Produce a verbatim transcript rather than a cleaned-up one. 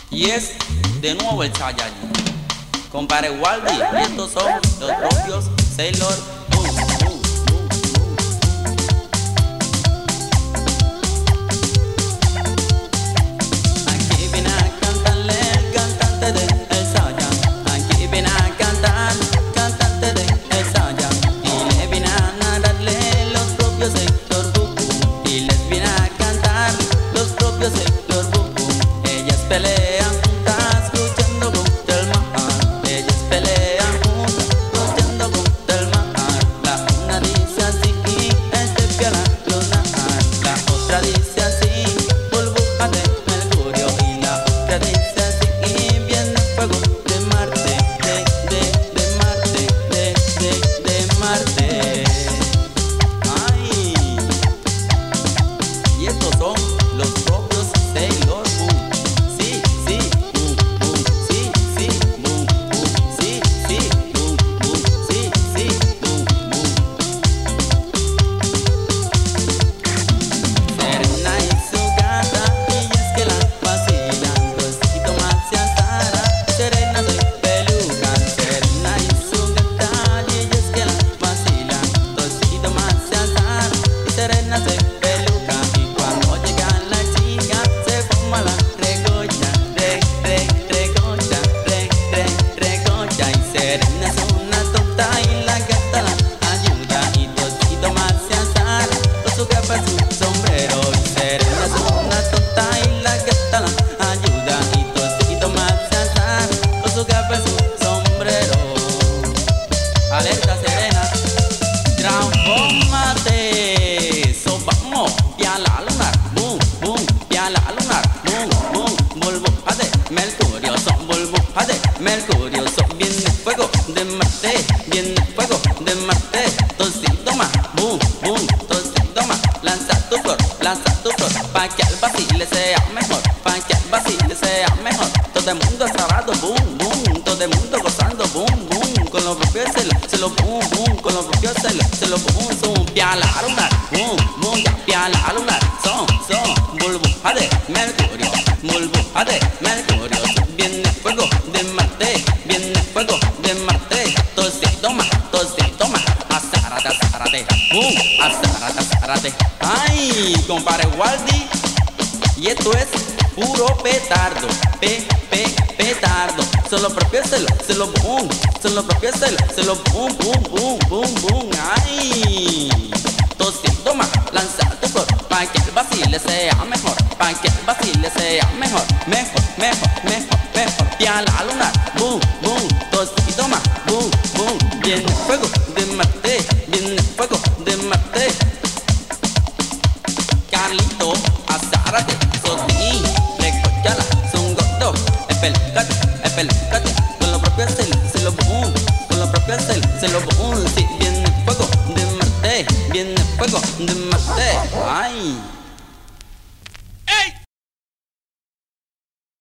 Y es de nuevo el Saiyajin, compadre Waldy, y estos son los propios Sailor Moon. Moon, Moon, Moon. Aquí viene a cantarle el cantante de el Saiyajin. Aquí viene a cantar, cantante de el Saiyajin. Y le viene a narrarle los propios Sailor Moon. Y les viene a cantar los propios Sailor Moon. Ellas pelean juntas, luchando contra el mar. Ellas pelean juntas, luchando contra el mar. La una dice así, este piala lunar. La otra dice así, burbuja de mercurio. Y la otra dice así, viene fuego de Marte, de, de, de Marte, de, de, de Marte. Ay, y estos son los propios Sailor Moon. Sí, sí, boom, boom, sí, sí, boom, boom, sí, sí, boom, boom, sí, sí, boom, boom. Serena y su gata, y es que la vacilan, Rosito más se asara, Serena soy peluca. Serena y su gata, y es que la vacilan, Rosito más se asara, y Serena soy peluca. Y cuando llega la chica, se forma la regolla, re, re, regolla, re, re, regolla. Y Serena es una tonta y la gata la ayuda. Y Rosito más se asara, con su capa y su sombrero. Y Serena es una tonta y la gata la ayuda. Y Rosito más se asara, con su capa y su sombrero. Alerta Serena, transfórmate. So vamos, piala lunar, boom, boom, piala lunar, boom, boom, burbuja de mercurio, son burbuja de mercurio, son viene fuego de Marte, viene fuego de Marte, tocito más, boom, boom, tocito más, lanza tu flor, lanza tu flor, pa' que el vacile sea mejor, pa' que el vacile sea mejor, todo el mundo cerrado, boom, boom, todo el mundo gozando, boom, boom, con los propios celos, se lo boom, boom, con los propios celos, se lo boom, son piala lunar, boom, boom, ya piala lunar, son, son, burbuja de mercurio, burbuja de mercurio, viene fuego de Marte, viene fuego de Marte, tocito más, tocito más, azárate, azárate, boom, azárate, azárate, ay, compadre Waldy, y esto es puro petardo, pe, pe, petardo. Son los propios celos, se lo boom, son los propios celos, se lo boom, boom, boom, boom, boom. Ay, tocito más, lanza tu flor, pa' que el vacile sea mejor, pa' que el vacile sea mejor, mejor, mejor, mejor, mejor. Piala lunar, boom, boom, tocito más, boom, boom. Viene fuego de Marte, viene fuego de Marte. Carlito, azárate, Sotín, recóchala, son gordo, el pelucate, el pelucate, con los propios celos, se lo boom, con los propios celos, se lo boom, sí, viene fuego de Marte, viene fuego de Marte, ay.